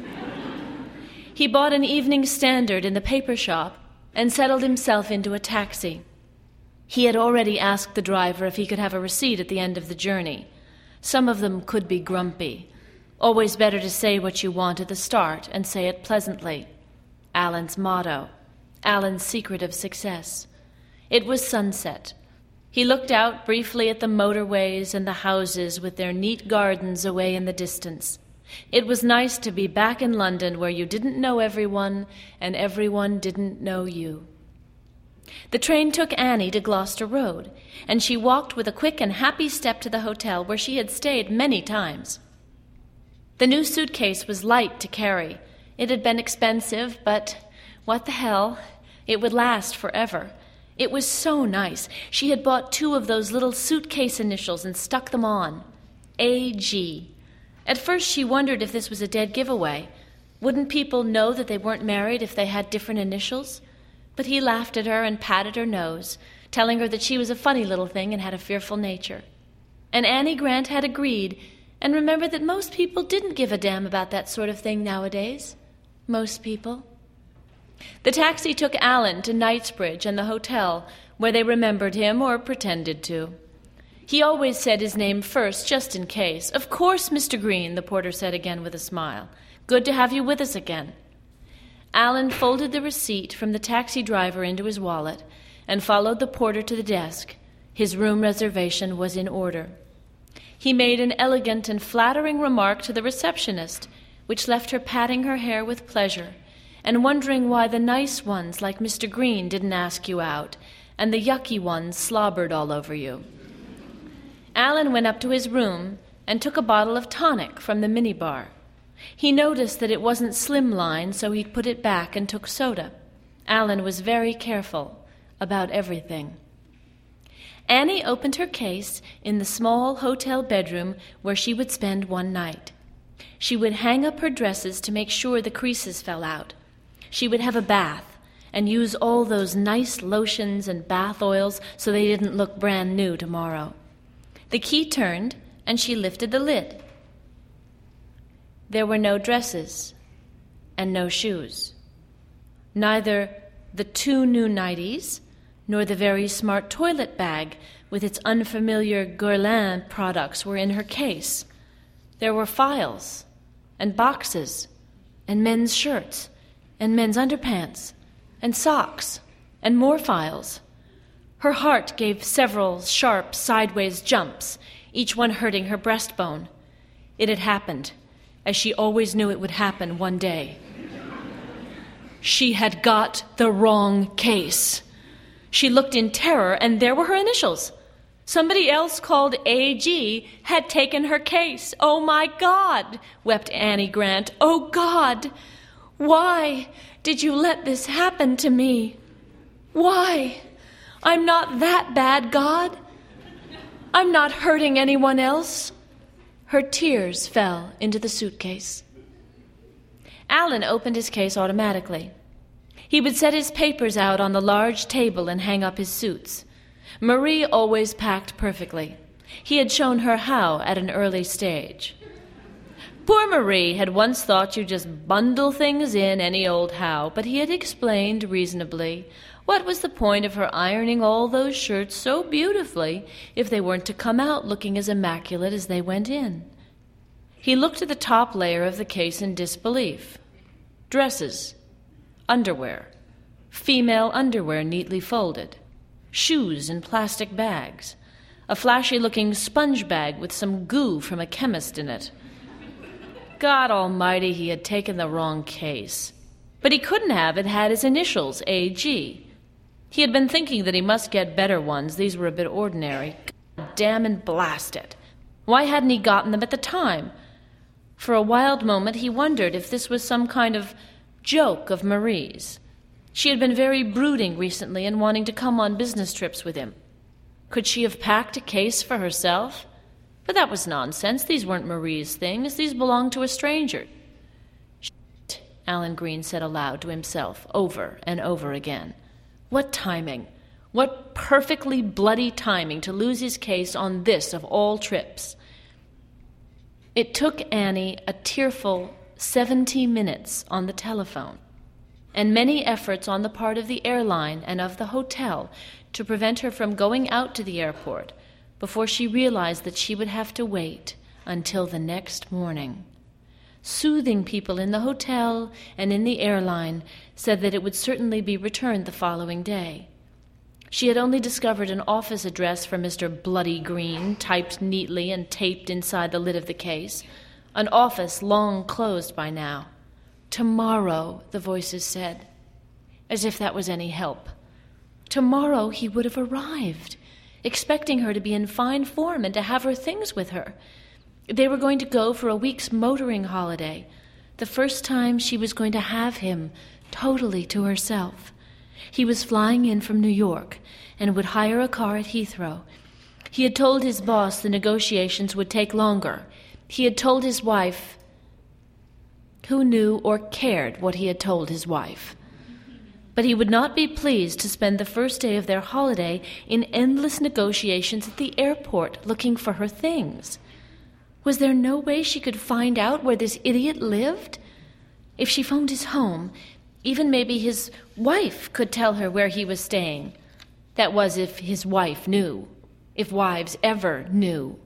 He bought an Evening Standard in the paper shop and settled himself into a taxi. He had already asked the driver if he could have a receipt at the end of the journey. Some of them could be grumpy. Always better to say what you want at the start and say it pleasantly. Alan's motto. Alan's secret of success. It was sunset. He looked out briefly at the motorways and the houses with their neat gardens away in the distance. It was nice to be back in London where you didn't know everyone and everyone didn't know you. The train took Annie to Gloucester Road, and she walked with a quick and happy step to the hotel where she had stayed many times. The new suitcase was light to carry. It had been expensive, but what the hell? It would last forever. It was so nice. She had bought two of those little suitcase initials and stuck them on. A G. At first she wondered if this was a dead giveaway. Wouldn't people know that they weren't married if they had different initials? But he laughed at her and patted her nose, telling her that she was a funny little thing and had a fearful nature. And Annie Grant had agreed, and remembered that most people didn't give a damn about that sort of thing nowadays. Most people. The taxi took Alan to Knightsbridge and the hotel, where they remembered him or pretended to. He always said his name first, just in case. "Of course, Mister Green," the porter said again with a smile. "Good to have you with us again." Alan folded the receipt from the taxi driver into his wallet and followed the porter to the desk. His room reservation was in order. He made an elegant and flattering remark to the receptionist, which left her patting her hair with pleasure and wondering why the nice ones like Mister Green didn't ask you out and the yucky ones slobbered all over you. Alan went up to his room and took a bottle of tonic from the minibar. He noticed that it wasn't slimline, so he put it back and took soda. Alan was very careful about everything. Annie opened her case in the small hotel bedroom where she would spend one night. She would hang up her dresses to make sure the creases fell out. She would have a bath and use all those nice lotions and bath oils so they didn't look brand new tomorrow. The key turned, and she lifted the lid. There were no dresses and no shoes. Neither the two new nighties nor the very smart toilet bag with its unfamiliar Guerlain products were in her case. There were files and boxes, and men's shirts, and men's underpants, and socks, and more files. Her heart gave several sharp sideways jumps, each one hurting her breastbone. It had happened, as she always knew it would happen one day. She had got the wrong case. She looked in terror, and there were her initials. Somebody else called A G had taken her case. Oh, my God, wept Annie Grant. Oh, God, why did you let this happen to me? Why? I'm not that bad, God. I'm not hurting anyone else. Her tears fell into the suitcase. Alan opened his case automatically. He would set his papers out on the large table and hang up his suits. Marie always packed perfectly. He had shown her how at an early stage. Poor Marie had once thought you just bundle things in any old how, but he had explained reasonably what was the point of her ironing all those shirts so beautifully if they weren't to come out looking as immaculate as they went in. He looked at the top layer of the case in disbelief. Dresses, underwear, female underwear neatly folded, shoes in plastic bags, a flashy-looking sponge bag with some goo from a chemist in it. God almighty, he had taken the wrong case. But he couldn't have. It had his initials, A G. He had been thinking that he must get better ones. These were a bit ordinary. God damn and blast it. Why hadn't he gotten them at the time? For a wild moment he wondered if this was some kind of joke of Marie's. She had been very brooding recently and wanting to come on business trips with him. Could she have packed a case for herself? But that was nonsense. These weren't Marie's things. These belonged to a stranger. Shit, Alan Green said aloud to himself over and over again. What timing. What perfectly bloody timing to lose his case on this of all trips. It took Annie a tearful seventy minutes on the telephone, and many efforts on the part of the airline and of the hotel to prevent her from going out to the airport before she realized that she would have to wait until the next morning. Soothing people in the hotel and in the airline said that it would certainly be returned the following day. She had only discovered an office address for Mister Bloody Green, typed neatly and taped inside the lid of the case, an office long closed by now. Tomorrow, the voices said, as if that was any help. Tomorrow he would have arrived, expecting her to be in fine form and to have her things with her. They were going to go for a week's motoring holiday, the first time she was going to have him totally to herself. He was flying in from New York and would hire a car at Heathrow. He had told his boss the negotiations would take longer. He had told his wife. Who knew or cared what he had told his wife? But he would not be pleased to spend the first day of their holiday in endless negotiations at the airport looking for her things. Was there no way she could find out where this idiot lived? If she phoned his home, even maybe his wife could tell her where he was staying. That was, if his wife knew, if wives ever knew.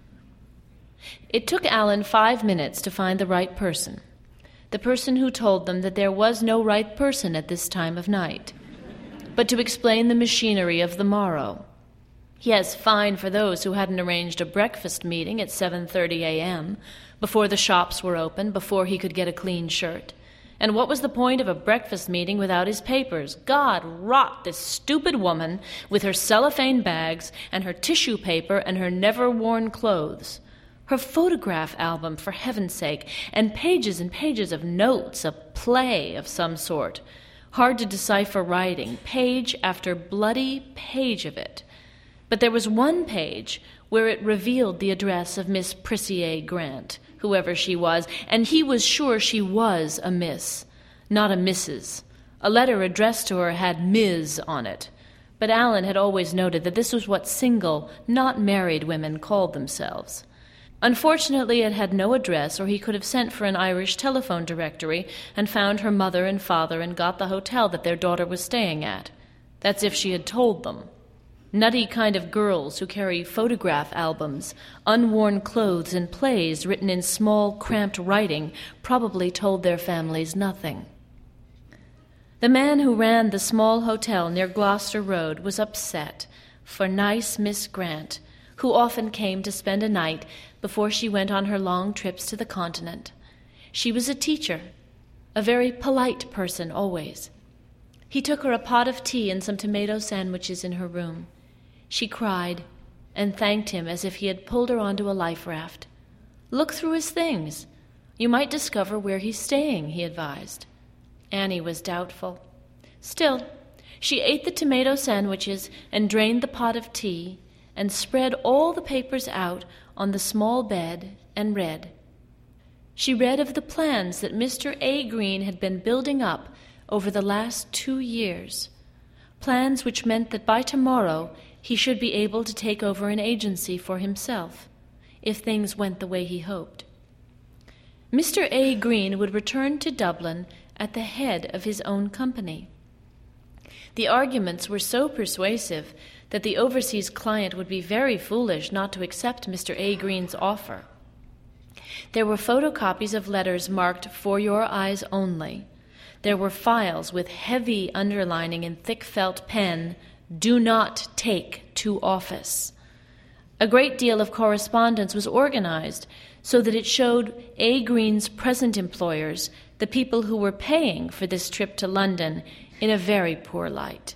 It took Alan five minutes to find the right person, the person who told them that there was no right person at this time of night, but to explain the machinery of the morrow. Yes, fine for those who hadn't arranged a breakfast meeting at seven thirty a.m., before the shops were open, before he could get a clean shirt. And what was the point of a breakfast meeting without his papers? God rot this stupid woman with her cellophane bags and her tissue paper and her never-worn clothes. Her photograph album, for heaven's sake, and pages and pages of notes, a play of some sort. Hard to decipher writing, page after bloody page of it. But there was one page where it revealed the address of Miss Prissy Grant, whoever she was, and he was sure she was a Miss, not a Missus A letter addressed to her had Miz on it, but Alan had always noted that this was what single, not married women called themselves. Unfortunately, it had no address, or he could have sent for an Irish telephone directory and found her mother and father and got the hotel that their daughter was staying at. That's if she had told them. Nutty kind of girls who carry photograph albums, unworn clothes, and plays written in small, cramped writing probably told their families nothing. The man who ran the small hotel near Gloucester Road was upset for nice Miss Grant, who often came to spend a night before she went on her long trips to the continent. She was a teacher, a very polite person always. He took her a pot of tea and some tomato sandwiches in her room. She cried and thanked him as if he had pulled her onto a life raft. Look through his things. You might discover where he's staying, he advised. Annie was doubtful. Still, she ate the tomato sandwiches and drained the pot of tea and spread all the papers out on the small bed and read. She read of the plans that Mister A. Green had been building up over the last two years, plans which meant that by tomorrow he should be able to take over an agency for himself, if things went the way he hoped. Mister A. Green would return to Dublin at the head of his own company. The arguments were so persuasive that the overseas client would be very foolish not to accept Mister A. Green's offer. There were photocopies of letters marked "For Your Eyes Only." There were files with heavy underlining in thick felt pen, "Do not take to office." A great deal of correspondence was organized so that it showed A. Green's present employers, the people who were paying for this trip to London, in a very poor light.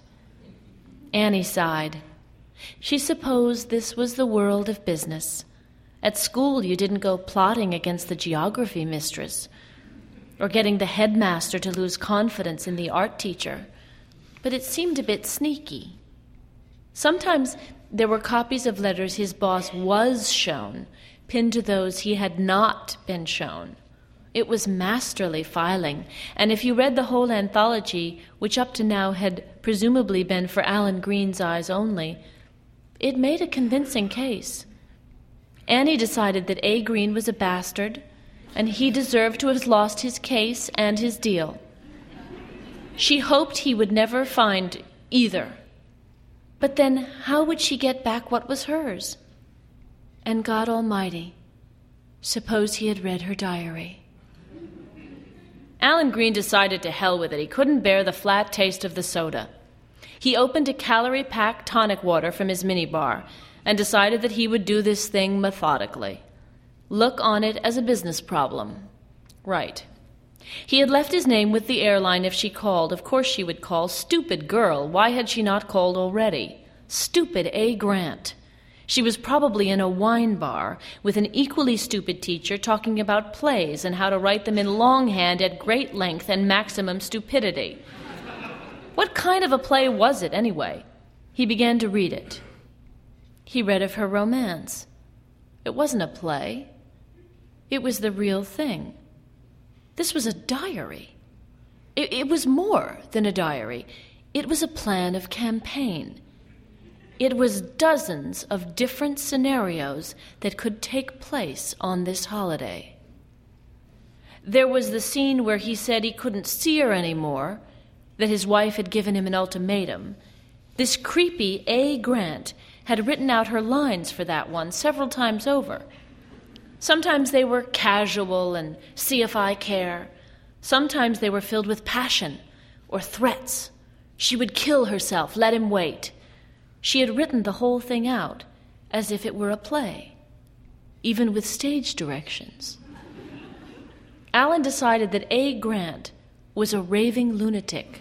Annie sighed. She supposed this was the world of business. At school you didn't go plotting against the geography mistress, or getting the headmaster to lose confidence in the art teacher, but it seemed a bit sneaky. Sometimes there were copies of letters his boss was shown, pinned to those he had not been shown. It was masterly filing, and if you read the whole anthology, which up to now had presumably been for Alan Green's eyes only, it made a convincing case. Annie decided that A. Green was a bastard, and he deserved to have lost his case and his deal. She hoped he would never find either. But then how would she get back what was hers? And God Almighty, suppose he had read her diary. Alan Green decided to hell with it. He couldn't bear the flat taste of the soda. He opened a calorie-packed tonic water from his minibar and decided that he would do this thing methodically. Look on it as a business problem. Right. He had left his name with the airline if she called. Of course she would call. Stupid girl. Why had she not called already? Stupid A. Grant. She was probably in a wine bar with an equally stupid teacher talking about plays and how to write them in longhand at great length and maximum stupidity. What kind of a play was it, anyway? He began to read it. He read of her romance. It wasn't a play. It was the real thing. This was a diary. It, it was more than a diary. It was a plan of campaign. It was dozens of different scenarios that could take place on this holiday. There was the scene where he said he couldn't see her anymore, that his wife had given him an ultimatum. This creepy A. Grant had written out her lines for that one several times over. Sometimes they were casual and see if I care. Sometimes they were filled with passion or threats. She would kill herself, let him wait. She had written the whole thing out as if it were a play, even with stage directions. Alan decided that A. Grant was a raving lunatic,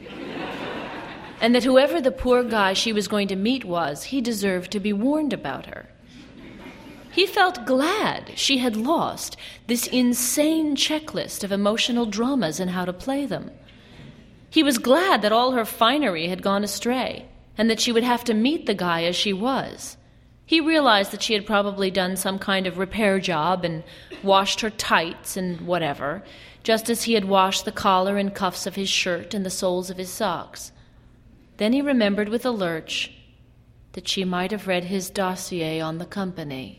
and that whoever the poor guy she was going to meet was, he deserved to be warned about her. He felt glad she had lost this insane checklist of emotional dramas and how to play them. He was glad that all her finery had gone astray, and that she would have to meet the guy as she was. He realized that she had probably done some kind of repair job and washed her tights and whatever, just as he had washed the collar and cuffs of his shirt and the soles of his socks. Then he remembered with a lurch that she might have read his dossier on the company.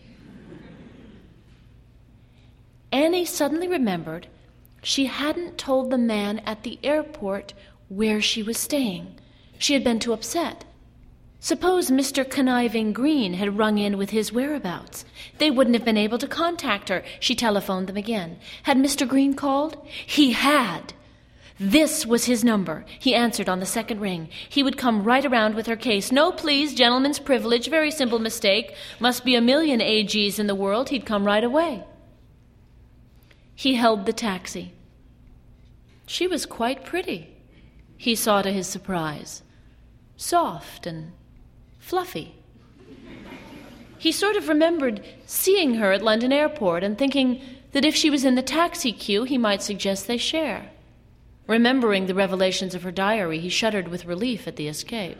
Annie suddenly remembered she hadn't told the man at the airport where she was staying. She had been too upset. Suppose Mister Conniving Green had rung in with his whereabouts. They wouldn't have been able to contact her. She telephoned them again. Had Mister Green called? He had. This was his number. He answered on the second ring. He would come right around with her case. No, please, gentleman's privilege. Very simple mistake. Must be a million A Gs in the world. He'd come right away. He held the taxi. She was quite pretty, he saw to his surprise. Soft and fluffy. He sort of remembered seeing her at London Airport and thinking that if she was in the taxi queue, he might suggest they share. Remembering the revelations of her diary, he shuddered with relief at the escape.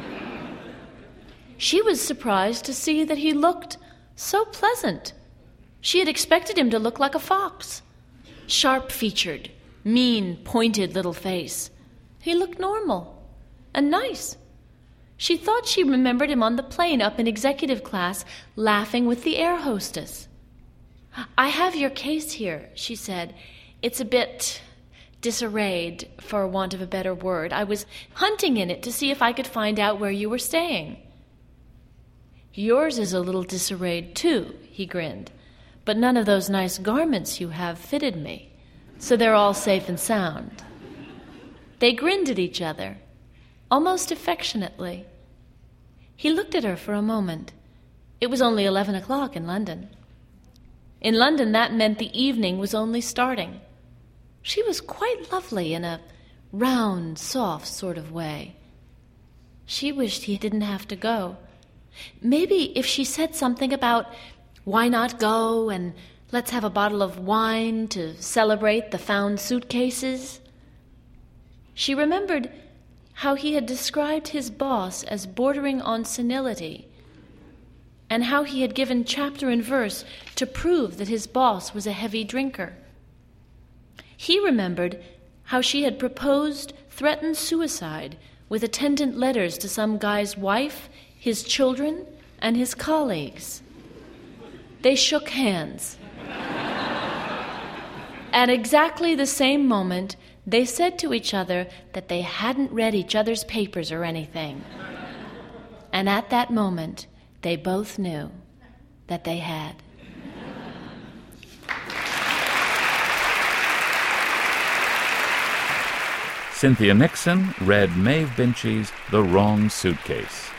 She was surprised to see that he looked so pleasant. She had expected him to look like a fox. Sharp-featured, mean, pointed little face. He looked normal and nice. She thought she remembered him on the plane up in executive class, laughing with the air hostess. "I have your case here," she said. "It's a bit disarrayed, for want of a better word. I was hunting in it to see if I could find out where you were staying." "Yours is a little disarrayed, too," he grinned. "But none of those nice garments you have fitted me, so they're all safe and sound." They grinned at each other, almost affectionately. He looked at her for a moment. It was only eleven o'clock in London. In London, that meant the evening was only starting. She was quite lovely in a round, soft sort of way. She wished he didn't have to go. Maybe if she said something about why not go and let's have a bottle of wine to celebrate the found suitcases. She remembered how he had described his boss as bordering on senility, and how he had given chapter and verse to prove that his boss was a heavy drinker. He remembered how she had proposed threatened suicide with attendant letters to some guy's wife, his children, and his colleagues. They shook hands. At exactly the same moment, they said to each other that they hadn't read each other's papers or anything. And at that moment, they both knew that they had. Cynthia Nixon read Maeve Binchy's The Wrong Suitcase.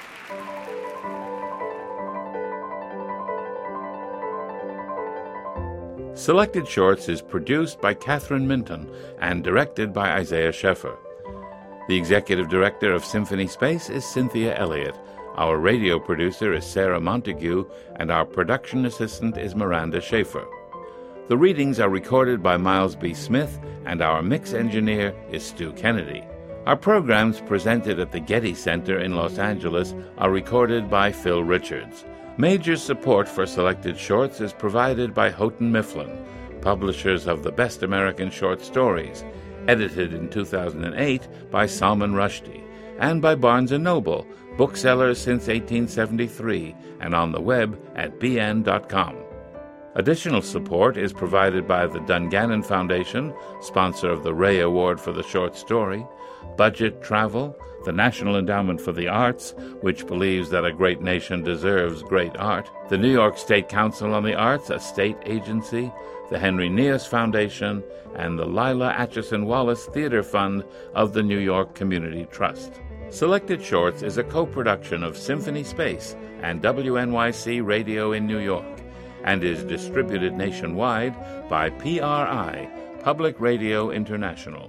Selected Shorts is produced by Catherine Minton and directed by Isaiah Sheffer. The executive director of Symphony Space is Cynthia Elliott. Our radio producer is Sarah Montague, and our production assistant is Miranda Schaefer. The readings are recorded by Miles B. Smith, and our mix engineer is Stu Kennedy. Our programs presented at the Getty Center in Los Angeles are recorded by Phil Richards. Major support for Selected Shorts is provided by Houghton Mifflin, publishers of the Best American Short Stories, edited in two thousand eight by Salman Rushdie, and by Barnes and Noble, booksellers since eighteen seventy-three, and on the web at b n dot com. Additional support is provided by the Dungannon Foundation, sponsor of the Ray Award for the Short Story, Budget Travel, the National Endowment for the Arts, which believes that a great nation deserves great art, the New York State Council on the Arts, a state agency, the Henry Neas Foundation, and the Lila Atchison Wallace Theater Fund of the New York Community Trust. Selected Shorts is a co-production of Symphony Space and W N Y C Radio in New York, and is distributed nationwide by P R I, Public Radio International.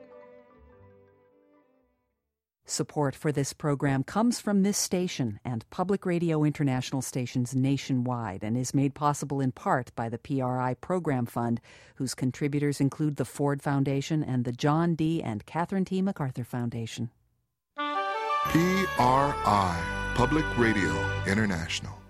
Support for this program comes from this station and Public Radio International stations nationwide, and is made possible in part by the P R I Program Fund, whose contributors include the Ford Foundation and the John D. and Catherine T. MacArthur Foundation. P R I, Public Radio International.